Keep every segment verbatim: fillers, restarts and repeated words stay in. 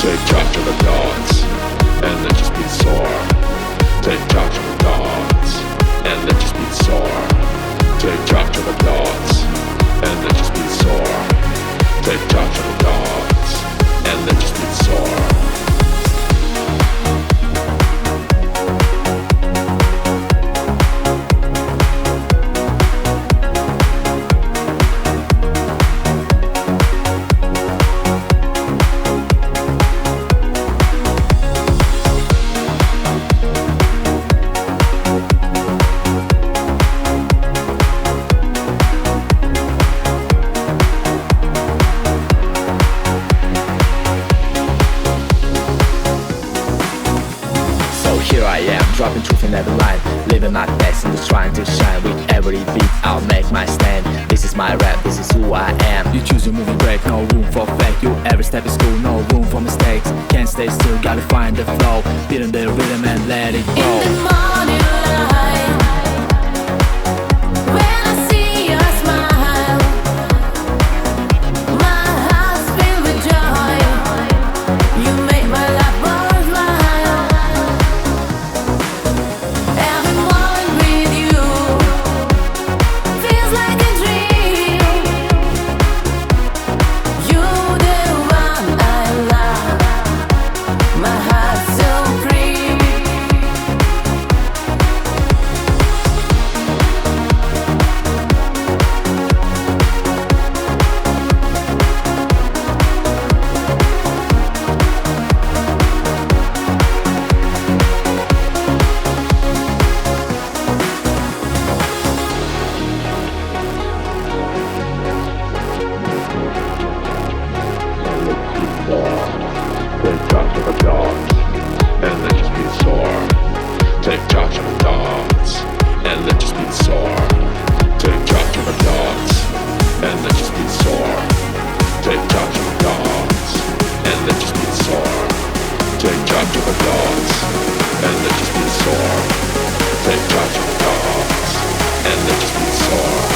Take charge of the thoughts and let your speed soar. Take charge of the thoughts and let your speed soar. Take charge of the thoughts and let your speed soar. Take charge of the thoughts and let your speed soar. Here I am, dropping truth in every line, living my best and just trying to shine. With every beat, I'll make my stand. This is my rap, this is who I am. You choose your moving break, no room for fake. You every step is cool, no room for mistakes. Can't stay still, gotta find the flow. Beating the rhythm and let it go. In the morning light, when I see your smile, my heart's filled with joy. You make my life worthwhile. Every moment with you feels like a dream. You're the one I love. My heart's so free. Take charge of the thoughts and let your speed soar. Take charge of the thoughts and let your speed soar. Take charge of the thoughts and let your speed soar. Take charge of the thoughts and let your speed soar. Take charge of the thoughts and let your speed soar. Take charge of the thoughts and let your speed soar.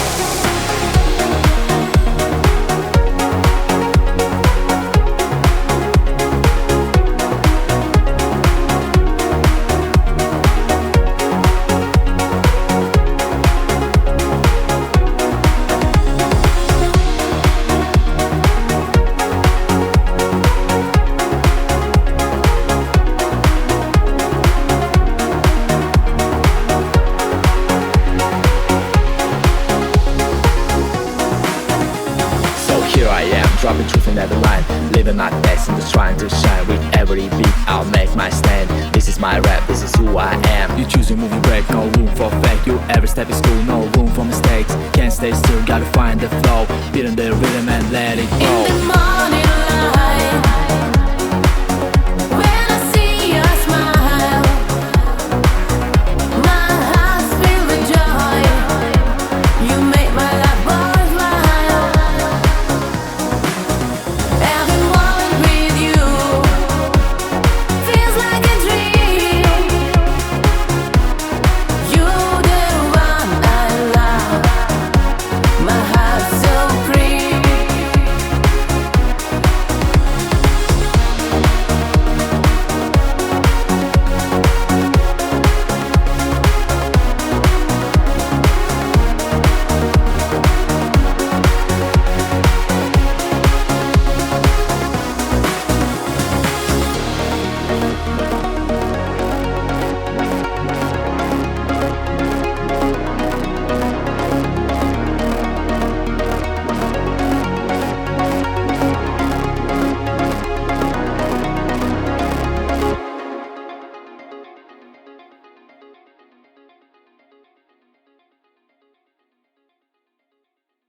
Here I am, dropping truth in every line, living my best and just trying to shine. With every beat, I'll make my stand. This is my rap, this is who I am. You choose your moving break, no room for fake. You every step is cool, no room for mistakes. Can't stay still, gotta find the flow. Beating the rhythm and let it go. In the morning